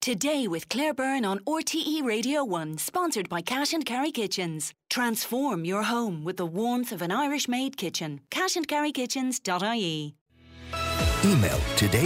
Today with Claire Byrne on RTE Radio 1, sponsored by Cash and Carry Kitchens. Transform your home with the warmth of an Irish-made kitchen. cashandcarrykitchens.ie. Email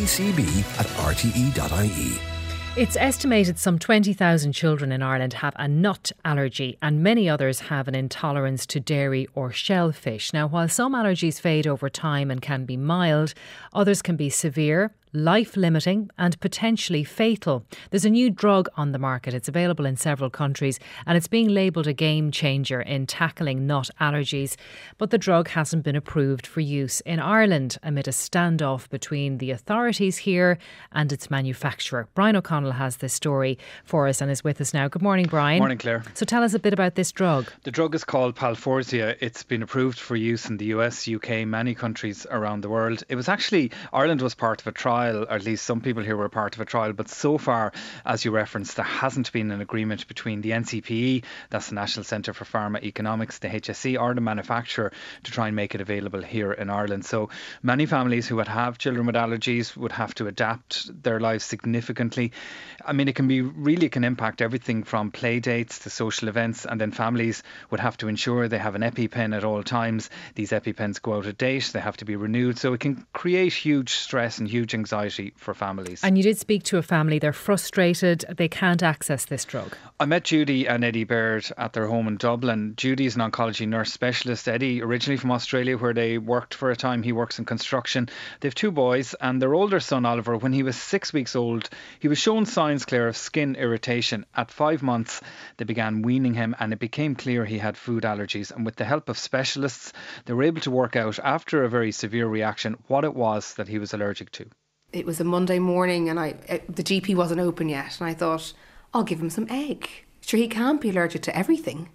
todaycb@rte.ie. It's estimated some 20,000 children in Ireland have a nut allergy and many others have an intolerance to dairy or shellfish. Now, while some allergies fade over time and can be mild, others can be severe, life-limiting and potentially fatal. There's a new drug on the market. It's available in several countries and it's being labelled a game changer in tackling nut allergies. But the drug hasn't been approved for use in Ireland amid a standoff between the authorities here and its manufacturer. Brian O'Connell has this story for us and is with us now. Good morning, Brian. Morning, Claire. So tell us a bit about this drug. The drug is called Palforzia. It's been approved for use in the US, UK, many countries around the world. It was actually, Ireland was part of a trial, or at least some people here were part of a trial, but so far, as you referenced, there hasn't been an agreement between the NCPE, that's the National Centre for Pharma Economics, the HSE or the manufacturer to try and make it available here in Ireland. So many families who would have children with allergies would have to adapt their lives significantly. I mean, it can impact everything from play dates to social events, and then families would have to ensure they have an EpiPen at all times. These EpiPens go out of date, they have to be renewed, so it can create huge stress and huge anxiety for families. And you did speak to a family, they're frustrated, they can't access this drug. I met Judy and Eddie Baird at their home in Dublin. Judy is an oncology nurse specialist. Eddie, originally from Australia where they worked for a time, he works in construction. They have two boys and their older son Oliver, when he was 6 weeks old, he was showing signs, Claire, of skin irritation. At 5 months they began weaning him and it became clear he had food allergies, and with the help of specialists they were able to work out, after a very severe reaction, what it was that he was allergic to. It was a Monday morning and the GP wasn't open yet, and I thought, I'll give him some egg. Sure, he can't be allergic to everything.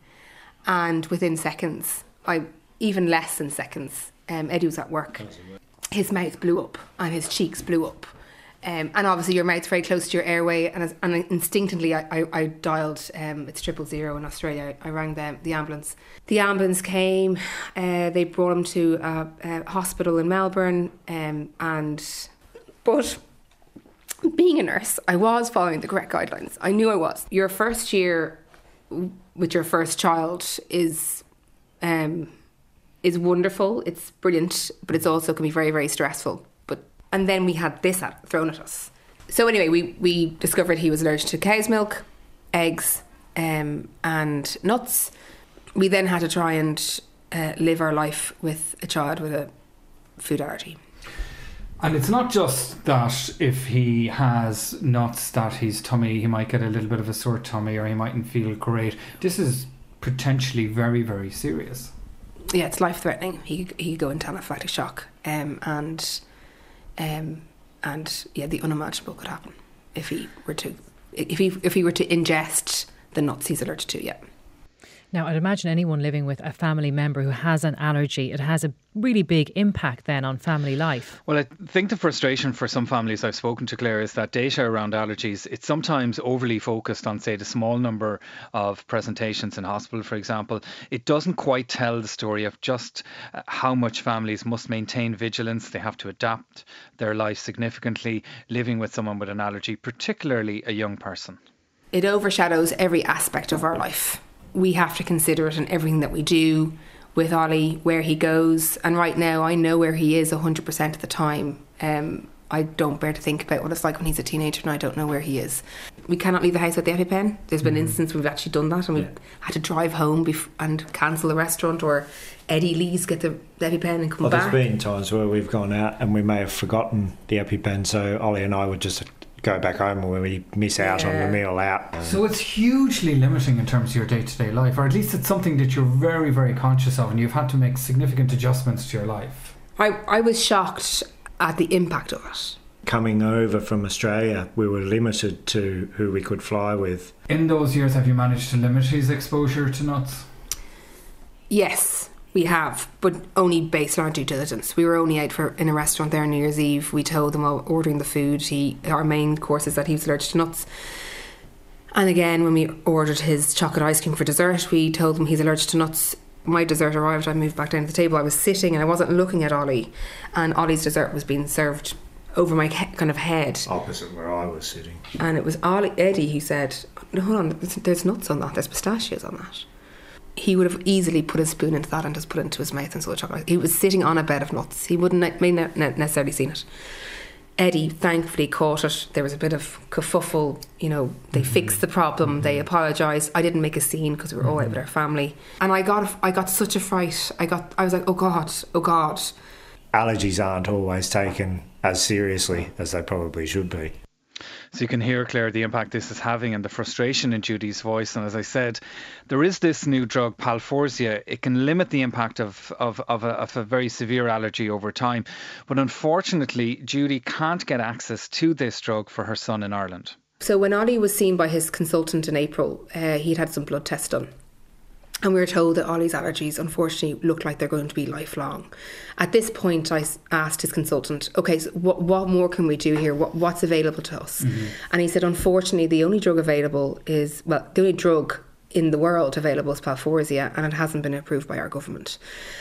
And within seconds, even less than seconds, Eddie was at work. His mouth blew up and his cheeks blew up. And obviously your mouth's very close to your airway, and instinctively I dialed, it's 000 in Australia. I rang the ambulance. The ambulance came, they brought him to a hospital in Melbourne, but being a nurse, I was following the correct guidelines. I knew I was. Your first year with your first child is wonderful. It's brilliant, but it's also can be very, very stressful. And then we had this thrown at us. So anyway, we discovered he was allergic to cow's milk, eggs, and nuts. We then had to try and live our life with a child with a food allergy. And it's not just that if he has nuts that his tummy, he might get a little bit of a sore tummy or he mightn't feel great. This is potentially very, very serious. Yeah, it's life-threatening. He could go into anaphylactic shock, and the unimaginable could happen if he were to ingest the nuts he's allergic to. Yeah. Now, I'd imagine anyone living with a family member who has an allergy, it has a really big impact then on family life. Well, I think the frustration for some families I've spoken to, Claire, is that data around allergies, it's sometimes overly focused on, say, the small number of presentations in hospital, for example. It doesn't quite tell the story of just how much families must maintain vigilance. They have to adapt their life significantly living with someone with an allergy, particularly a young person. It overshadows every aspect of our life. We have to consider it in everything that we do with Ollie, where he goes. And right now, I know where he is 100% of the time. I don't bear to think about what it's like when he's a teenager and I don't know where he is. We cannot leave the house with the EpiPen. There's been instances we've actually done that and we've had to drive home and cancel the restaurant, or Eddie leaves, get the EpiPen and come back. There's been times where we've gone out and we may have forgotten the EpiPen, so Ollie and I would just go back home when we miss out on the meal out. So it's hugely limiting in terms of your day-to-day life, or at least it's something that you're very, very conscious of and you've had to make significant adjustments to your life. I was shocked at the impact of it. Coming over from Australia, we were limited to who we could fly with. In those years, have you managed to limit his exposure to nuts? Yes, we have, but only based on our due diligence. We were only out in a restaurant there on New Year's Eve. We told them while ordering the food, our main course is that he was allergic to nuts. And again, when we ordered his chocolate ice cream for dessert, we told him he's allergic to nuts. My dessert arrived, I moved back down to the table. I was sitting and I wasn't looking at Ollie, and Ollie's dessert was being served over my kind of head. Opposite where I was sitting. And it was Eddie who said, no, hold on, there's nuts on that, there's pistachios on that. He would have easily put his spoon into that and just put it into his mouth and saw chocolate. He was sitting on a bed of nuts. He may not necessarily seen it. Eddie thankfully caught it. There was a bit of kerfuffle. They fixed the problem. They apologised. I didn't make a scene because we were all out with our family. And I got such a fright. I was like, oh God. Allergies aren't always taken as seriously as they probably should be. So you can hear, Claire, the impact this is having and the frustration in Judy's voice. And as I said, there is this new drug, Palforzia. It can limit the impact of a very severe allergy over time. But unfortunately, Judy can't get access to this drug for her son in Ireland. So when Ollie was seen by his consultant in April, he'd had some blood tests done. And we were told that Ollie's allergies, unfortunately, look like they're going to be lifelong. At this point, I asked his consultant, okay, so what more can we do here? What's available to us? Mm-hmm. And he said, unfortunately, the only drug available is, the only drug in the world available is Palforzia, and it hasn't been approved by our government.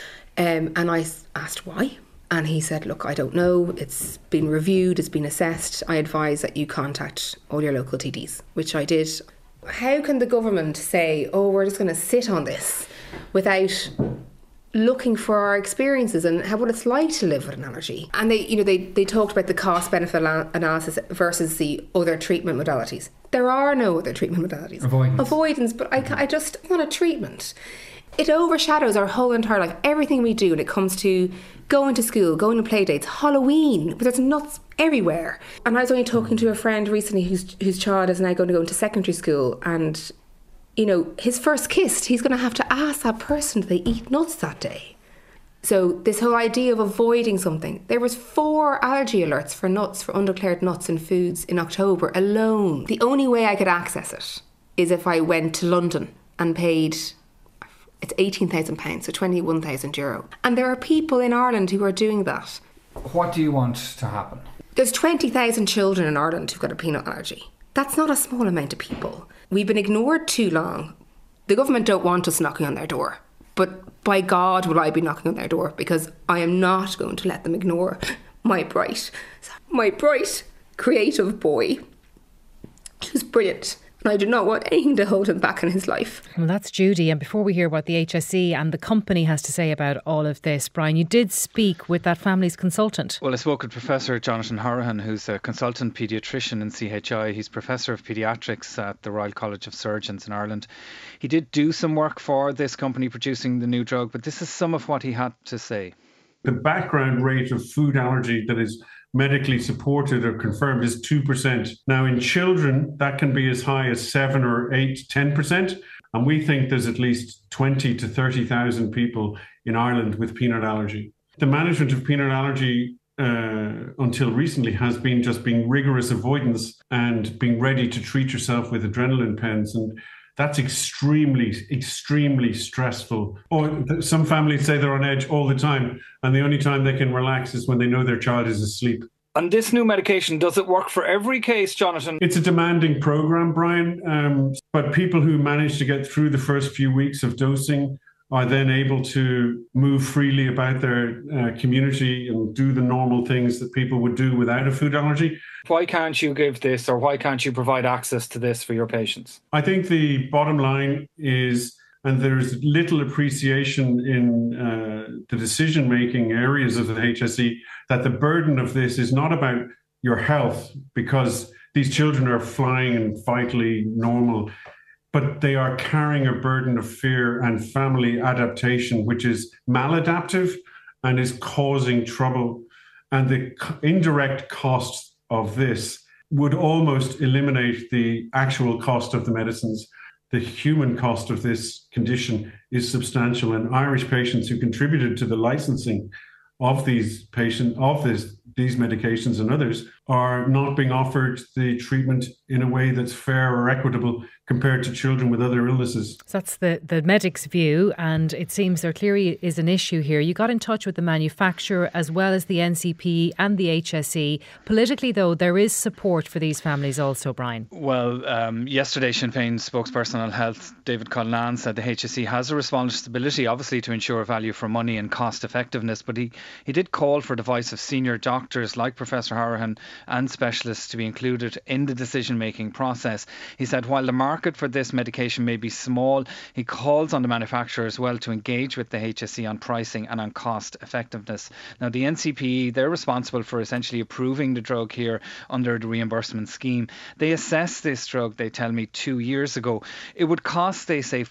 And I asked why. And he said, look, I don't know. It's been reviewed, it's been assessed. I advise that you contact all your local TDs, which I did. How can the government say, oh, we're just going to sit on this without looking for our experiences and what it's like to live with an allergy? And they talked about the cost-benefit analysis versus the other treatment modalities. There are no other treatment modalities. Avoidance, but I just want a treatment. It overshadows our whole entire life. Everything we do when it comes to going to school, going to play dates, Halloween, but there's nuts everywhere. And I was only talking to a friend recently whose child is now going to go into secondary school, and his first kiss, he's going to have to ask that person, do they eat nuts that day? So this whole idea of avoiding something, there was 4 allergy alerts for nuts, for undeclared nuts in foods in October alone. The only way I could access it is if I went to London and paid, it's £18,000, so €21,000. And there are people in Ireland who are doing that. What do you want to happen? There's 20,000 children in Ireland who've got a peanut allergy. That's not a small amount of people. We've been ignored too long. The government don't want us knocking on their door. But by God will I be knocking on their door, because I am not going to let them ignore my bright, creative boy who's brilliant. And I do not want anything to hold him back in his life. Well, that's Judy. And before we hear what the HSE and the company has to say about all of this, Brian, you did speak with that family's consultant. Well, I spoke with Professor Jonathan Horahan, who's a consultant paediatrician in CHI. He's Professor of Paediatrics at the Royal College of Surgeons in Ireland. He did do some work for this company producing the new drug, but this is some of what he had to say. The background rate of food allergy that is medically supported or confirmed is 2%. Now, in children, that can be as high as 7 or 8, 10%. And we think there's at least 20 to 30,000 people in Ireland with peanut allergy. The management of peanut allergy until recently has been just being rigorous avoidance and being ready to treat yourself with adrenaline pens. And that's extremely, extremely stressful. Or some families say they're on edge all the time, and the only time they can relax is when they know their child is asleep. And this new medication, does it work for every case, Jonathan? It's a demanding program, Brian, but people who manage to get through the first few weeks of dosing are then able to move freely about their community and do the normal things that people would do without a food allergy. Why can't you give this, or why can't you provide access to this for your patients? I think the bottom line is, and there's little appreciation in the decision-making areas of the HSE, that the burden of this is not about your health, because these children are flying and vitally normal, but they are carrying a burden of fear and family adaptation, which is maladaptive and is causing trouble. And the indirect costs of this would almost eliminate the actual cost of the medicines. The human cost of this condition is substantial, and Irish patients who contributed to the licensing of these medications and others are not being offered the treatment in a way that's fair or equitable compared to children with other illnesses. So that's the medic's view, and it seems there clearly is an issue here. You got in touch with the manufacturer as well as the NCP and the HSE. Politically, though, there is support for these families also, Brian. Well, yesterday Sinn Féin spokesperson on health, David Cullinane, said the HSE has a responsibility, obviously, to ensure value for money and cost effectiveness, but he did call for the voice of senior doctors like Professor Horahan and specialists to be included in the decision-making process. He said while the market for this medication may be small, he calls on the manufacturer as well to engage with the HSE on pricing and on cost effectiveness. Now, the NCPE, they're responsible for essentially approving the drug here under the reimbursement scheme. They assessed this drug, they tell me, 2 years ago. It would cost, they say,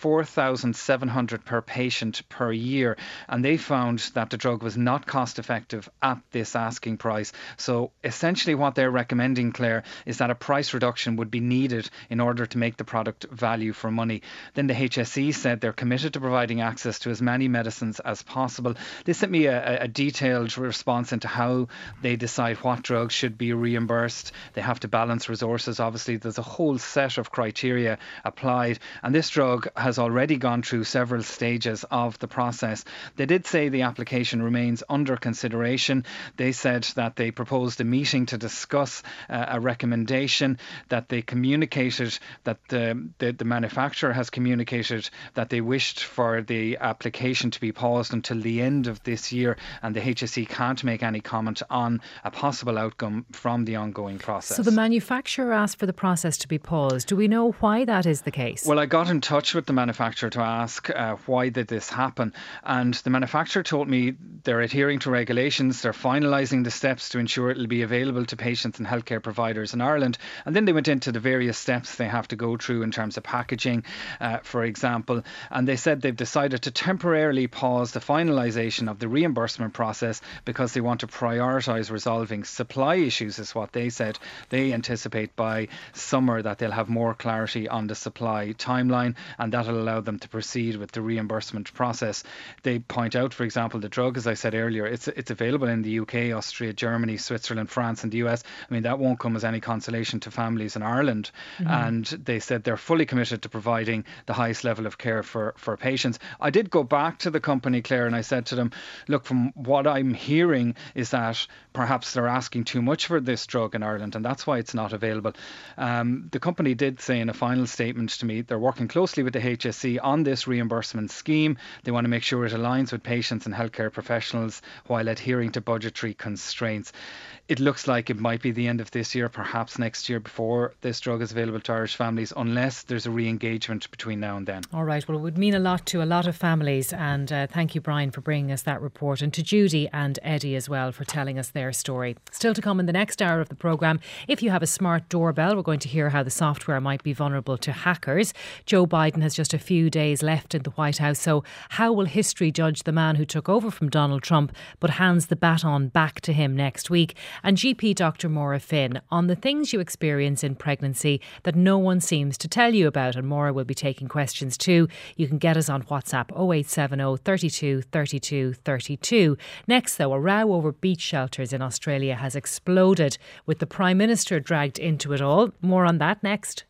$4,700 per patient per year, and they found that the drug was not cost effective at this asking price. So essentially what they're recommending, Claire, is that a price reduction would be needed in order to make the product value for money. Then the HSE said they're committed to providing access to as many medicines as possible. They sent me a detailed response into how they decide what drugs should be reimbursed. They have to balance resources. Obviously, there's a whole set of criteria applied, and this drug has already gone through several stages of the process. They did say the application remains under consideration. They said that they proposed a meeting to discuss a recommendation, that they communicated that the manufacturer has communicated that they wished for the application to be paused until the end of this year, and the HSE can't make any comment on a possible outcome from the ongoing process. So the manufacturer asked for the process to be paused. Do we know why that is the case? Well, I got in touch with the manufacturer to ask why did this happen, and the manufacturer told me they're adhering to regulations, they're finalising the steps to ensure it'll be available to patients and healthcare providers in Ireland, and then they went into the various steps they have to go through in terms of packaging, for example, and they said they've decided to temporarily pause the finalisation of the reimbursement process because they want to prioritise resolving supply issues, is what they said. They anticipate by summer that they'll have more clarity on the supply timeline, and that'll allow them to proceed with the reimbursement process. They point out, for example, the drug, as I said earlier, it's available in the UK, Austria, Germany, Switzerland, France and the US. I mean, that won't come as any consolation to families in Ireland. And they said they're fully committed to providing the highest level of care for patients. I did go back to the company, Claire, and I said to them, look, from what I'm hearing is that perhaps they're asking too much for this drug in Ireland, and that's why it's not available. The company did say in a final statement to me they're working closely with the HSE on this reimbursement scheme. They want to make sure it aligns with patients and healthcare professionals while adhering to budgetary constraints. It looks like it might be the end of this year, perhaps next year, before this drug is available to Irish families, unless there's a re-engagement between now and then. All right, well, it would mean a lot to a lot of families, and thank you, Brian, for bringing us that report, and to Judy and Eddie as well for telling us their story. Still to come in the next hour of the programme, if you have a smart doorbell, we're going to hear how the software might be vulnerable to hackers. Joe Biden has just a few days left in the White House, so how will history judge the man who took over from Donald Trump but hands the baton back to him next week? And GP Dr. Maura Finn on the things you experience in pregnancy that no one seems to tell you about. And Maura will be taking questions too. You can get us on WhatsApp 0870 32 32 32. Next, though, a row over beach shelters in Australia has exploded, with the Prime Minister dragged into it all. More on that next.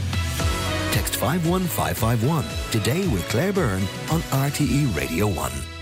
Text 51551 today with Claire Byrne on RTE Radio 1.